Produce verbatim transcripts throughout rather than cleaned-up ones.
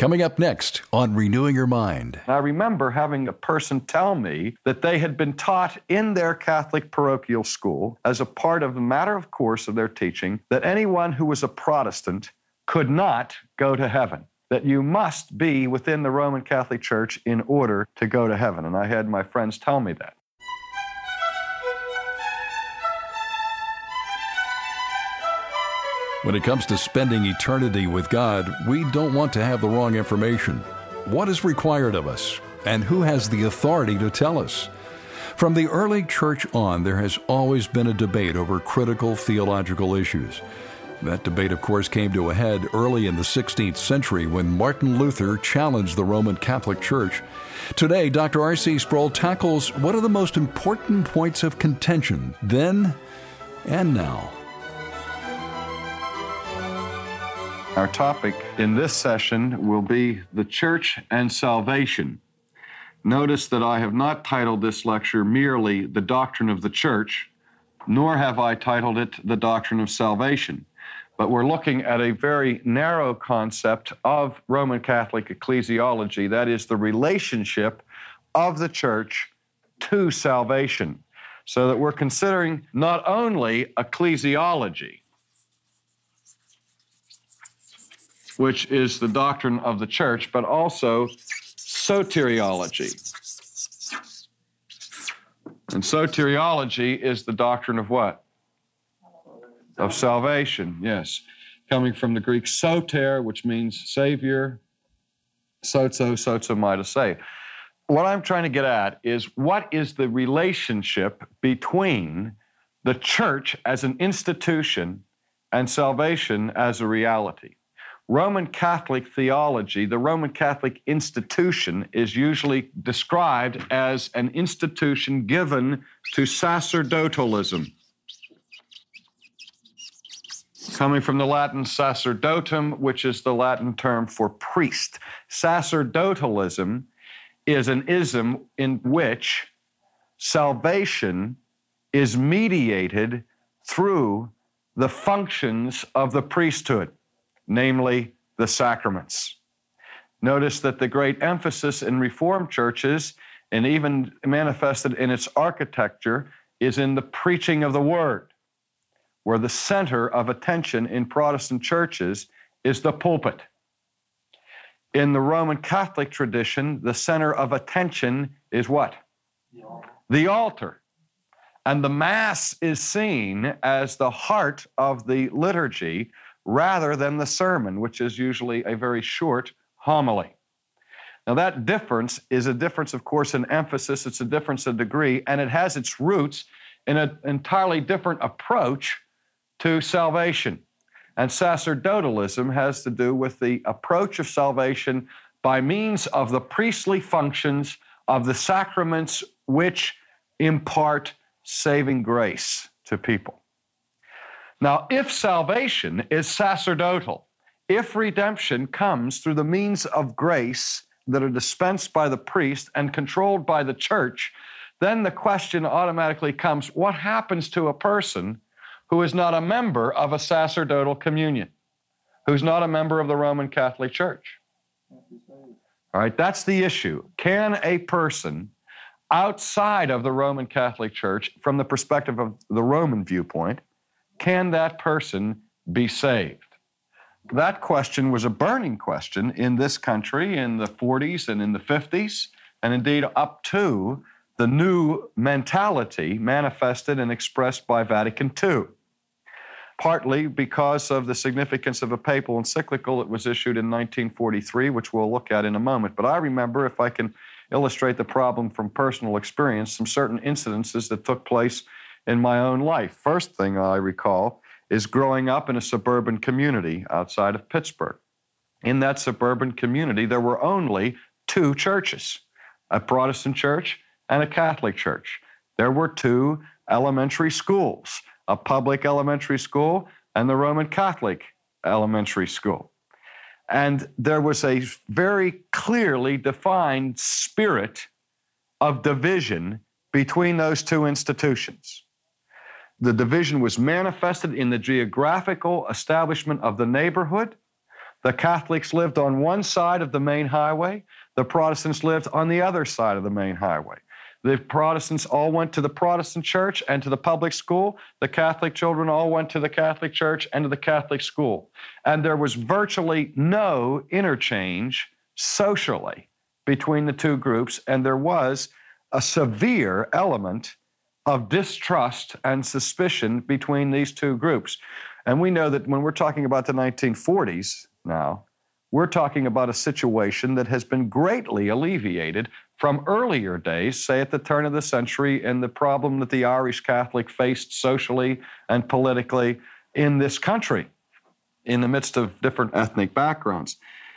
Coming up next on Renewing Your Mind. I remember having a person tell me that they had been taught in their Catholic parochial school, as a part of the matter of course of their teaching, that anyone who was a Protestant could not go to heaven, that you must be within the Roman Catholic Church in order to go to heaven. And I had my friends tell me that. When it comes to spending eternity with God, we don't want to have the wrong information. What is required of us, and who has the authority to tell us? From the early church on, there has always been a debate over critical theological issues. That debate, of course, came to a head early in the sixteenth century when Martin Luther challenged the Roman Catholic Church. Today, Doctor R C Sproul tackles what are the most important points of contention then and now. Our topic in this session will be the Church and Salvation. Notice that I have not titled this lecture merely The Doctrine of the Church, nor have I titled it The Doctrine of Salvation. But we're looking at a very narrow concept of Roman Catholic ecclesiology, that is the relationship of the Church to salvation. So that we're considering not only ecclesiology, which is the doctrine of the Church, but also soteriology. And soteriology is the doctrine of what? Of salvation, yes. Coming from the Greek soter, which means Savior, sozo, sozomai, say. What I'm trying to get at is, what is the relationship between the Church as an institution and salvation as a reality? Roman Catholic theology, the Roman Catholic institution, is usually described as an institution given to sacerdotalism. Coming from the Latin sacerdotum, which is the Latin term for priest. Sacerdotalism is an ism in which salvation is mediated through the functions of the priesthood, namely the sacraments. Notice that the great emphasis in Reformed churches, and even manifested in its architecture, is in the preaching of the Word, where the center of attention in Protestant churches is the pulpit. In the Roman Catholic tradition, the center of attention is what? The altar. The altar. And the Mass is seen as the heart of the liturgy rather than the sermon, which is usually a very short homily. Now that difference is a difference, of course, in emphasis, it's a difference of degree, and it has its roots in an entirely different approach to salvation. And sacerdotalism has to do with the approach of salvation by means of the priestly functions of the sacraments which impart saving grace to people. Now, if salvation is sacerdotal, if redemption comes through the means of grace that are dispensed by the priest and controlled by the church, then the question automatically comes, what happens to a person who is not a member of a sacerdotal communion, who's not a member of the Roman Catholic Church? All right, that's the issue. Can a person outside of the Roman Catholic Church, from the perspective of the Roman viewpoint, can that person be saved? That question was a burning question in this country in the forties and in the fifties, and indeed up to the new mentality manifested and expressed by Vatican Two. Partly because of the significance of a papal encyclical that was issued in nineteen forty-three, which we'll look at in a moment. But I remember, if I can illustrate the problem from personal experience, some certain incidences that took place in my own life. First thing I recall is growing up in a suburban community outside of Pittsburgh. In that suburban community, there were only two churches, a Protestant church and a Catholic church. There were two elementary schools, a public elementary school and the Roman Catholic elementary school. And there was a very clearly defined spirit of division between those two institutions. The division was manifested in the geographical establishment of the neighborhood. The Catholics lived on one side of the main highway. The Protestants lived on the other side of the main highway. The Protestants all went to the Protestant church and to the public school. The Catholic children all went to the Catholic church and to the Catholic school. And there was virtually no interchange socially between the two groups, and there was a severe element of distrust and suspicion between these two groups. And we know that when we're talking about the nineteen forties now, we're talking about a situation that has been greatly alleviated from earlier days, say at the turn of the century, and the problem that the Irish Catholic faced socially and politically in this country, in the midst of different ethnic backgrounds.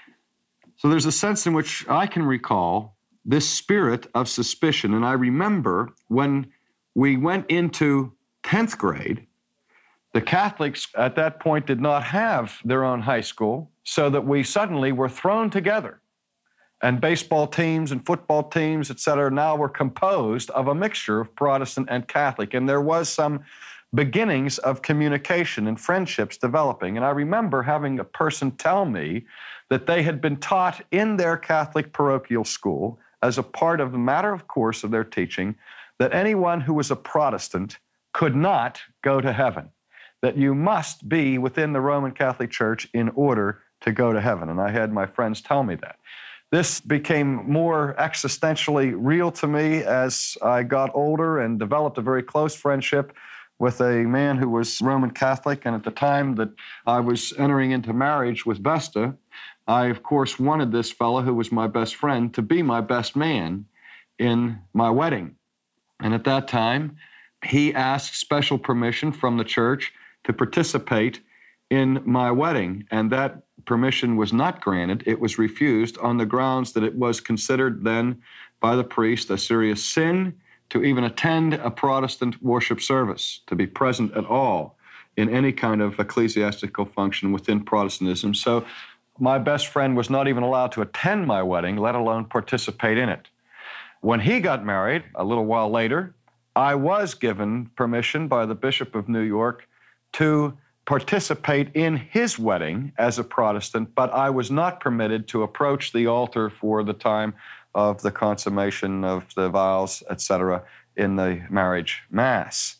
So there's a sense in which I can recall this spirit of suspicion. And I remember when we went into tenth grade, the Catholics at that point did not have their own high school, so that we suddenly were thrown together. And baseball teams and football teams, et cetera, now were composed of a mixture of Protestant and Catholic. And there was some beginnings of communication and friendships developing. And I remember having a person tell me that they had been taught in their Catholic parochial school, as a part of the matter of course of their teaching, that anyone who was a Protestant could not go to heaven, that you must be within the Roman Catholic Church in order to go to heaven. And I had my friends tell me that. This became more existentially real to me as I got older and developed a very close friendship with a man who was Roman Catholic. And at the time that I was entering into marriage with Vesta, I, of course, wanted this fellow who was my best friend to be my best man in my wedding. And at that time, he asked special permission from the church to participate in my wedding, and that permission was not granted. It was refused on the grounds that it was considered then by the priest a serious sin to even attend a Protestant worship service, to be present at all in any kind of ecclesiastical function within Protestantism. So my best friend was not even allowed to attend my wedding, let alone participate in it. When he got married, a little while later, I was given permission by the Bishop of New York to participate in his wedding as a Protestant, but I was not permitted to approach the altar for the time of the consummation of the vows, et cetera, in the marriage mass.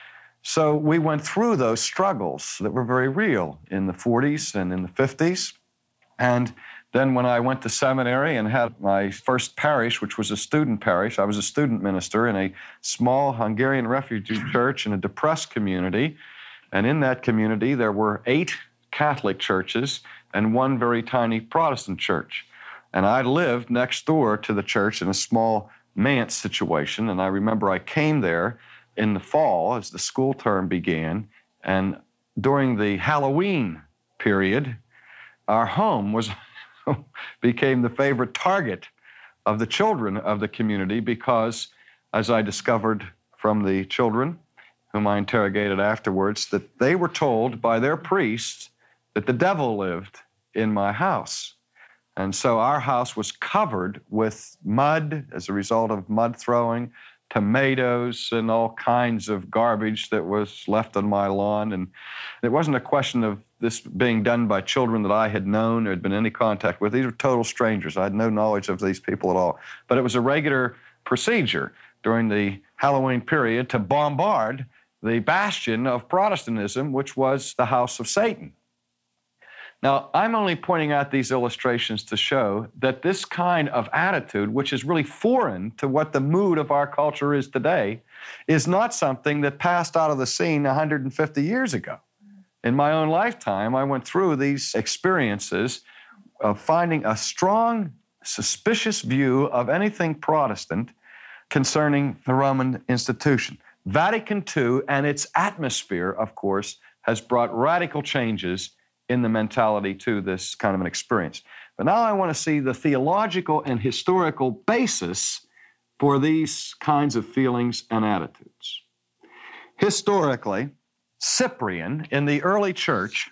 So we went through those struggles that were very real in the forties and in the fifties. And then when I went to seminary and had my first parish, which was a student parish, I was a student minister in a small Hungarian refugee church in a depressed community. And in that community, there were eight Catholic churches and one very tiny Protestant church. And I lived next door to the church in a small manse situation. And I remember I came there in the fall as the school term began. And during the Halloween period, our home was became the favorite target of the children of the community because, as I discovered from the children, whom I interrogated afterwards, that they were told by their priests that the devil lived in my house. And so our house was covered with mud as a result of mud throwing, tomatoes, and all kinds of garbage that was left on my lawn. And it wasn't a question of this being done by children that I had known or had been in any contact with. These were total strangers. I had no knowledge of these people at all. But it was a regular procedure during the Halloween period to bombard the bastion of Protestantism, which was the house of Satan. Now, I'm only pointing out these illustrations to show that this kind of attitude, which is really foreign to what the mood of our culture is today, is not something that passed out of the scene one hundred fifty years ago. In my own lifetime, I went through these experiences of finding a strong, suspicious view of anything Protestant concerning the Roman institution. Vatican Two and its atmosphere, of course, has brought radical changes in the mentality to this kind of an experience. But now I want to see the theological and historical basis for these kinds of feelings and attitudes. Historically, Cyprian in the early church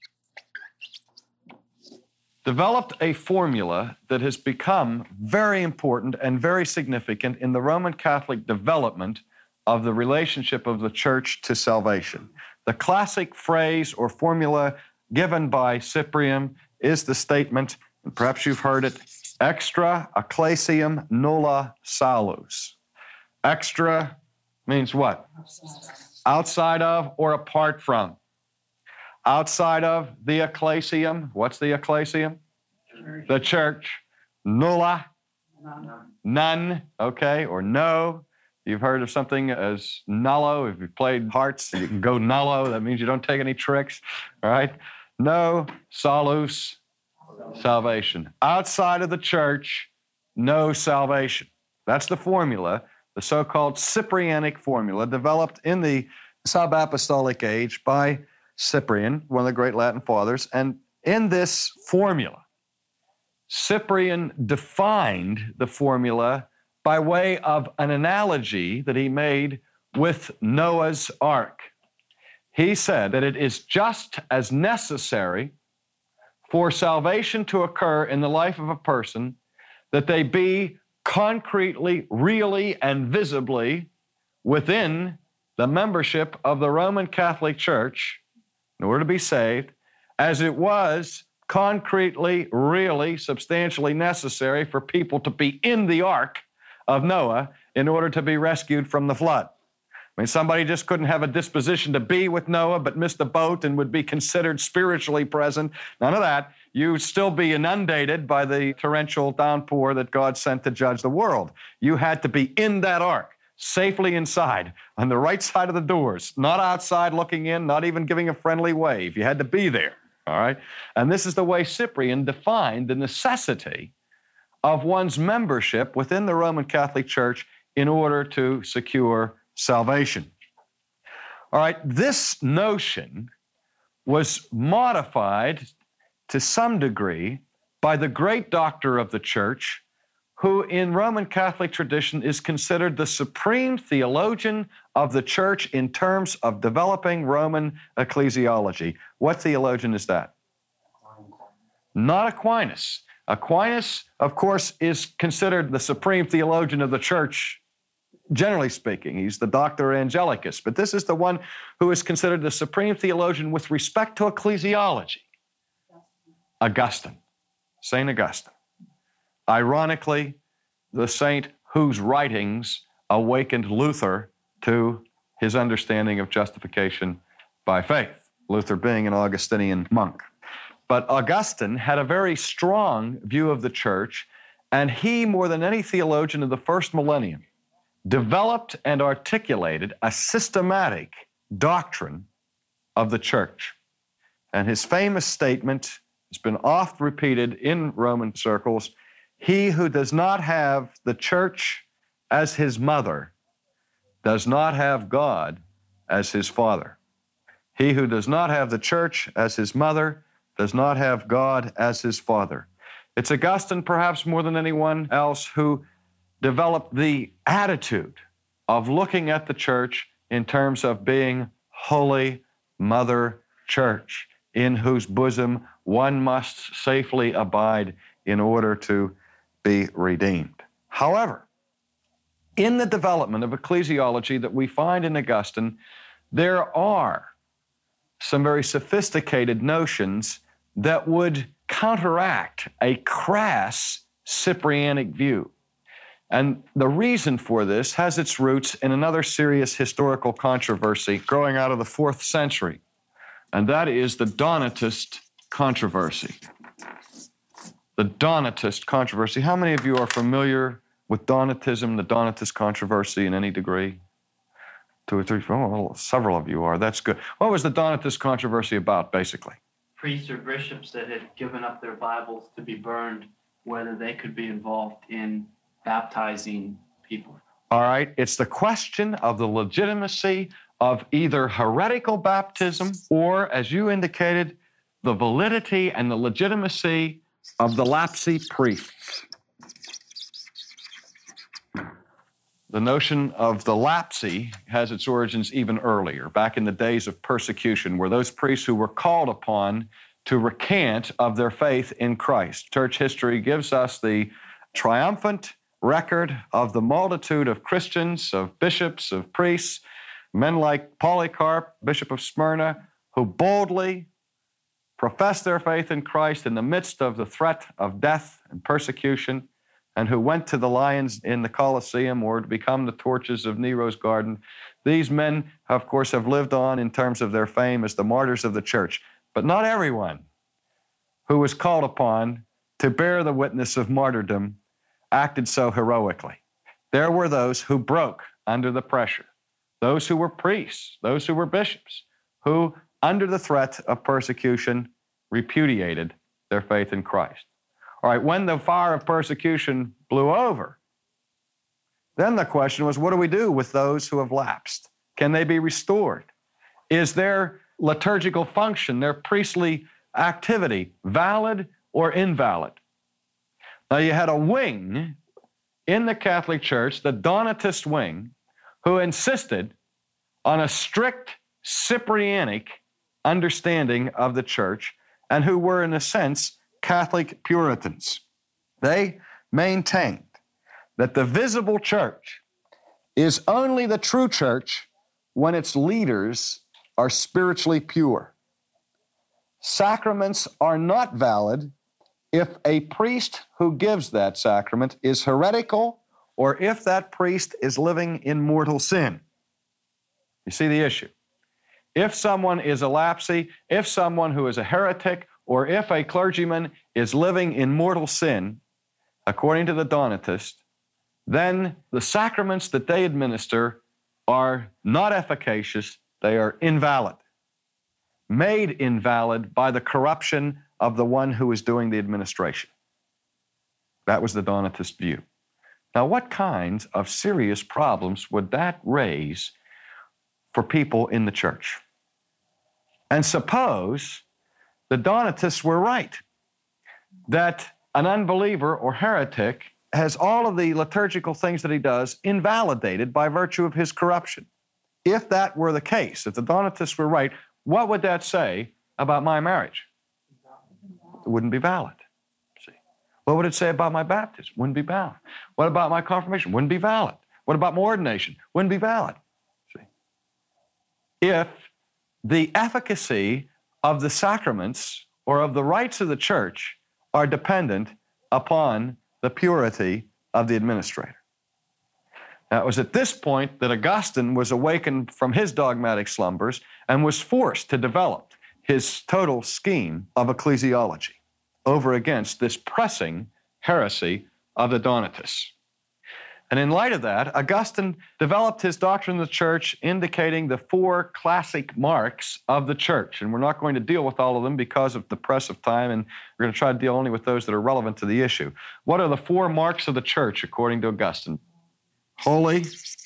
developed a formula that has become very important and very significant in the Roman Catholic development of the relationship of the church to salvation. The classic phrase or formula given by Cyprian is the statement, and perhaps you've heard it, extra ecclesiam nulla salus. Extra means what? Outside of or apart from. Outside of the ecclesiam. What's the ecclesiam? Church. The church. Nulla. None. None. Okay, or no. You've heard of something as nullo. If you've played hearts, you can go nullo. That means you don't take any tricks. All right? No salus, salvation. Outside of the church, no salvation. That's the formula, the so-called Cyprianic formula, developed in the sub-apostolic age by Cyprian, one of the great Latin fathers. And in this formula, Cyprian defined the formula by way of an analogy that he made with Noah's Ark. He said that it is just as necessary for salvation to occur in the life of a person that they be concretely, really, and visibly within the membership of the Roman Catholic Church in order to be saved, as it was concretely, really, substantially necessary for people to be in the ark of Noah in order to be rescued from the flood. I mean, somebody just couldn't have a disposition to be with Noah but miss the boat and would be considered spiritually present. None of that. You'd still be inundated by the torrential downpour that God sent to judge the world. You had to be in that ark, safely inside, on the right side of the doors, not outside looking in, not even giving a friendly wave. You had to be there, all right? And this is the way Cyprian defined the necessity of one's membership within the Roman Catholic Church in order to secure salvation. All right, this notion was modified to some degree by the great doctor of the church, who in Roman Catholic tradition is considered the supreme theologian of the church in terms of developing Roman ecclesiology. What theologian is that? Not Aquinas. Aquinas, of course, is considered the supreme theologian of the church, generally speaking. He's the Doctor Angelicus. But this is the one who is considered the supreme theologian with respect to ecclesiology. Augustine, Saint Augustine. Ironically, the saint whose writings awakened Luther to his understanding of justification by faith, Luther being an Augustinian monk. But Augustine had a very strong view of the church, and he, more than any theologian of the first millennium, developed and articulated a systematic doctrine of the church. And his famous statement has been oft repeated in Roman circles: he who does not have the church as his mother does not have God as his father. He who does not have the church as his mother does not have God as his father. It's Augustine, perhaps more than anyone else, who developed the attitude of looking at the church in terms of being Holy Mother Church, in whose bosom one must safely abide in order to be redeemed. However, in the development of ecclesiology that we find in Augustine, there are some very sophisticated notions that would counteract a crass Cyprianic view. And the reason for this has its roots in another serious historical controversy growing out of the fourth century, and that is the Donatist controversy. The Donatist controversy. How many of you are familiar with Donatism, the Donatist controversy in any degree? Two or three, oh, well, several of you are. That's good. What was the Donatist controversy about, basically? Priests or bishops that had given up their Bibles to be burned, whether they could be involved in baptizing people. All right, it's the question of the legitimacy of either heretical baptism or, as you indicated, the validity and the legitimacy of the lapsy priests. The notion of the lapsy has its origins even earlier, back in the days of persecution, where those priests who were called upon to recant of their faith in Christ. Church history gives us the triumphant record of the multitude of Christians, of bishops, of priests, men like Polycarp, Bishop of Smyrna, who boldly professed their faith in Christ in the midst of the threat of death and persecution, and who went to the lions in the Colosseum or to become the torches of Nero's garden. These men, of course, have lived on in terms of their fame as the martyrs of the church. But not everyone who was called upon to bear the witness of martyrdom acted so heroically. There were those who broke under the pressure, those who were priests, those who were bishops, who, under the threat of persecution, repudiated their faith in Christ. All right, when the fire of persecution blew over, then the question was, what do we do with those who have lapsed? Can they be restored? Is their liturgical function, their priestly activity, valid or invalid? Now, you had a wing in the Catholic Church, the Donatist wing, who insisted on a strict Cyprianic understanding of the church and who were, in a sense, Catholic Puritans. They maintained that the visible church is only the true church when its leaders are spiritually pure. Sacraments are not valid if a priest who gives that sacrament is heretical or if that priest is living in mortal sin. You see the issue? If someone is a lapsy, if someone who is a heretic, or if a clergyman is living in mortal sin, according to the Donatist, then the sacraments that they administer are not efficacious, they are invalid, made invalid by the corruption of the one who is doing the administration. That was the Donatist view. Now, what kinds of serious problems would that raise for people in the church? And suppose the Donatists were right, that an unbeliever or heretic has all of the liturgical things that he does invalidated by virtue of his corruption. If that were the case, if the Donatists were right, what would that say about my marriage? It wouldn't be valid. See? What would it say about my baptism? Wouldn't be valid. What about my confirmation? Wouldn't be valid. What about my ordination? Wouldn't be valid. See? If the efficacy of the sacraments or of the rites of the church are dependent upon the purity of the administrator. Now, it was at this point that Augustine was awakened from his dogmatic slumbers and was forced to develop his total scheme of ecclesiology over against this pressing heresy of the Donatists. And in light of that, Augustine developed his doctrine of the church indicating the four classic marks of the church. And we're not going to deal with all of them because of the press of time, and we're going to try to deal only with those that are relevant to the issue. What are the four marks of the church according to Augustine? Holy,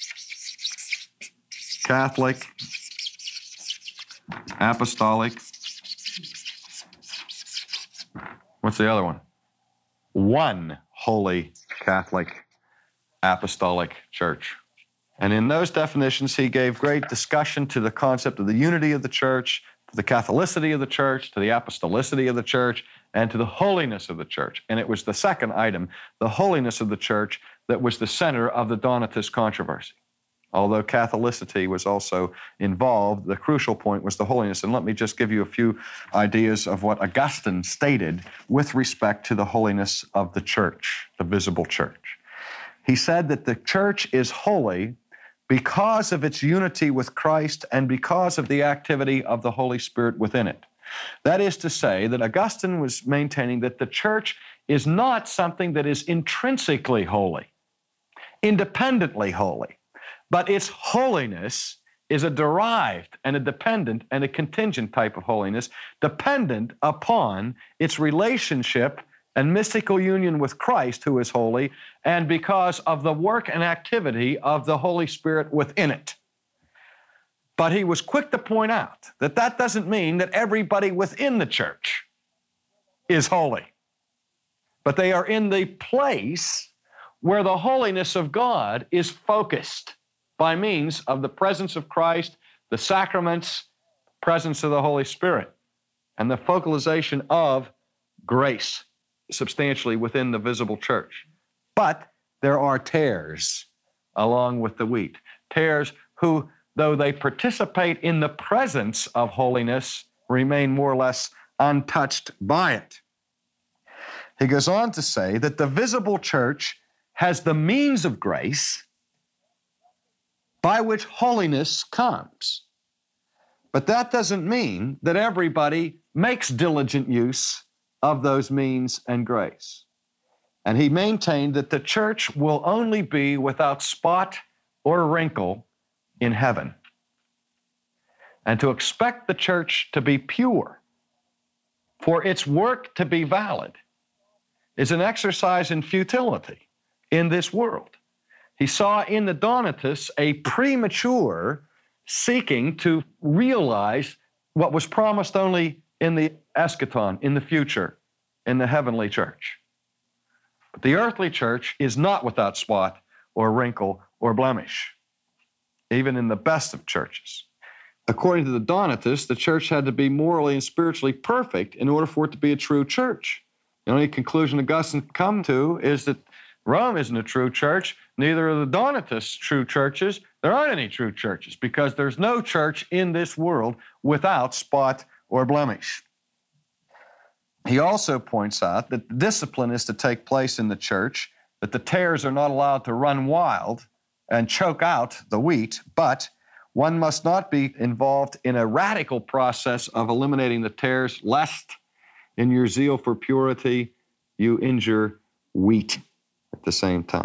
Catholic, Apostolic. What's the other one? One holy Catholic Apostolic Church. And in those definitions, he gave great discussion to the concept of the unity of the church, to the Catholicity of the church, to the apostolicity of the church, and to the holiness of the church. And it was the second item, the holiness of the church, that was the center of the Donatist controversy. Although Catholicity was also involved, the crucial point was the holiness. And let me just give you a few ideas of what Augustine stated with respect to the holiness of the church, the visible church. He said that the church is holy because of its unity with Christ and because of the activity of the Holy Spirit within it. That is to say that Augustine was maintaining that the church is not something that is intrinsically holy, independently holy, but its holiness is a derived and a dependent and a contingent type of holiness, dependent upon its relationship and mystical union with Christ, who is holy, and because of the work and activity of the Holy Spirit within it. But he was quick to point out that that doesn't mean that everybody within the church is holy, but they are in the place where the holiness of God is focused by means of the presence of Christ, the sacraments, presence of the Holy Spirit, and the focalization of grace substantially within the visible church. But there are tares along with the wheat. Tares who, though they participate in the presence of holiness, remain more or less untouched by it. He goes on to say that the visible church has the means of grace by which holiness comes. But that doesn't mean that everybody makes diligent use of those means and grace. And he maintained that the church will only be without spot or wrinkle in heaven. And to expect the church to be pure, for its work to be valid, is an exercise in futility in this world. He saw in the Donatists a premature seeking to realize what was promised only in the eschaton, in the future, in the heavenly church. But the earthly church is not without spot or wrinkle or blemish, even in the best of churches. According to the Donatists, the church had to be morally and spiritually perfect in order for it to be a true church. The only conclusion Augustine come to is that Rome isn't a true church, neither are the Donatists true churches. There aren't any true churches because there's no church in this world without spot or blemish. He also points out that the discipline is to take place in the church, that the tares are not allowed to run wild and choke out the wheat, but one must not be involved in a radical process of eliminating the tares, lest in your zeal for purity you injure wheat at the same time.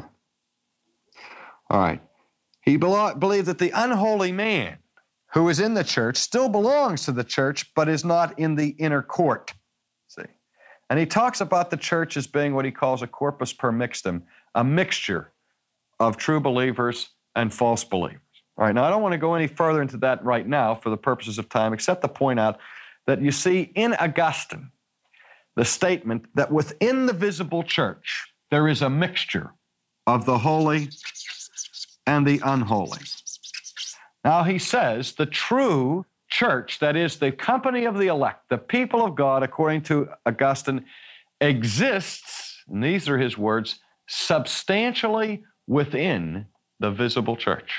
All right. He believed that the unholy man who is in the church still belongs to the church, but is not in the inner court. See? And he talks about the church as being what he calls a corpus permixtum, a mixture of true believers and false believers. All right, now I don't want to go any further into that right now for the purposes of time, except to point out that you see in Augustine the statement that within the visible church there is a mixture of the holy and the unholy. Now he says the true church, that is the company of the elect, the people of God, according to Augustine, exists, and these are his words, substantially within the visible church,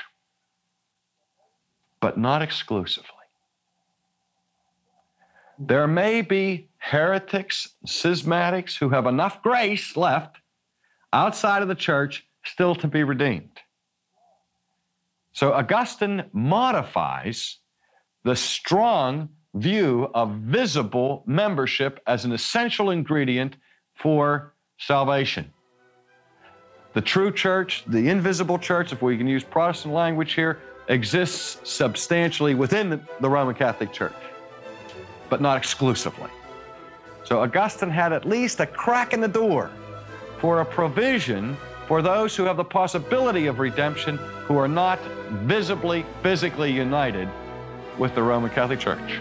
but not exclusively. There may be heretics, schismatics who have enough grace left outside of the church still to be redeemed. So Augustine modifies the strong view of visible membership as an essential ingredient for salvation. The true church, the invisible church, if we can use Protestant language here, exists substantially within the Roman Catholic Church, but not exclusively. So Augustine had at least a crack in the door for a provision for those who have the possibility of redemption who are not visibly, physically united with the Roman Catholic Church.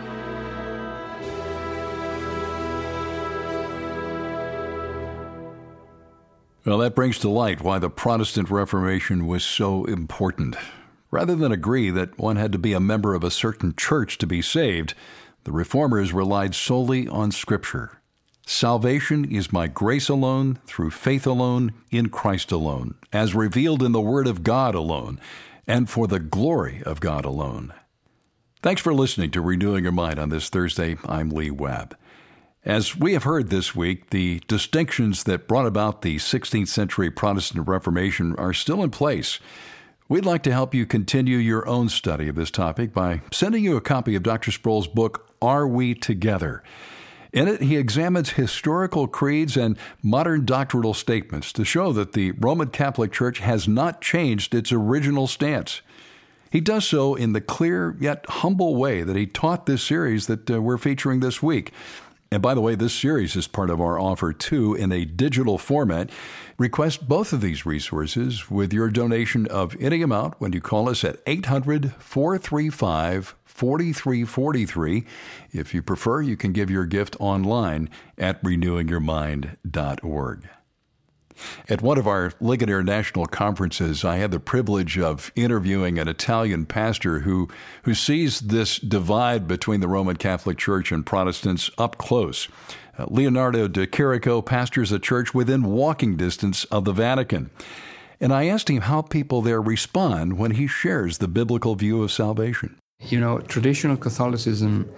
Well, that brings to light why the Protestant Reformation was so important. Rather than agree that one had to be a member of a certain church to be saved, the Reformers relied solely on Scripture. Salvation is by grace alone, through faith alone, in Christ alone, as revealed in the Word of God alone, and for the glory of God alone. Thanks for listening to Renewing Your Mind on this Thursday. I'm Lee Webb. As we have heard this week, the distinctions that brought about the sixteenth century Protestant Reformation are still in place. We'd like to help you continue your own study of this topic by sending you a copy of Doctor Sproul's book, Are We Together? In it, he examines historical creeds and modern doctrinal statements to show that the Roman Catholic Church has not changed its original stance. He does so in the clear yet humble way that he taught this series that uh, we're featuring this week. And by the way, this series is part of our offer, too, in a digital format. Request both of these resources with your donation of any amount when you call us at eight hundred, four three five, four three four three. If you prefer, you can give your gift online at renewing your mind dot org. At one of our Ligonier National Conferences, I had the privilege of interviewing an Italian pastor who, who sees this divide between the Roman Catholic Church and Protestants up close. Uh, Leonardo De Chirico pastors a church within walking distance of the Vatican. And I asked him how people there respond when he shares the biblical view of salvation. You know, traditional Catholicism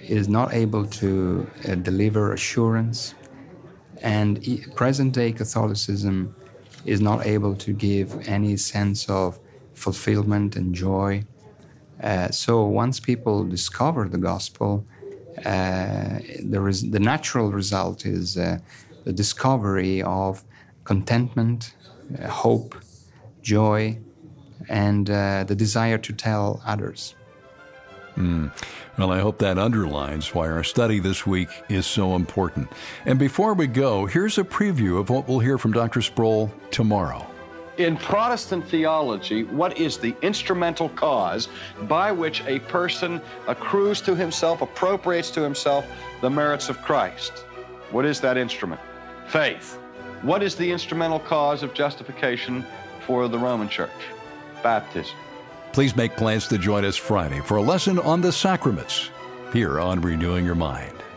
is not able to uh, deliver assurance, and e- present-day Catholicism is not able to give any sense of fulfillment and joy. Uh, so once people discover the gospel, uh, there is, the natural result is uh, the discovery of contentment, uh, hope, joy, and uh, the desire to tell others. Mm. Well, I hope that underlines why our study this week is so important. And before we go, here's a preview of what we'll hear from Doctor Sproul tomorrow. In Protestant theology, what is the instrumental cause by which a person accrues to himself, appropriates to himself the merits of Christ? What is that instrument? Faith. What is the instrumental cause of justification for the Roman Church? Baptism. Please make plans to join us Friday for a lesson on the sacraments here on Renewing Your Mind.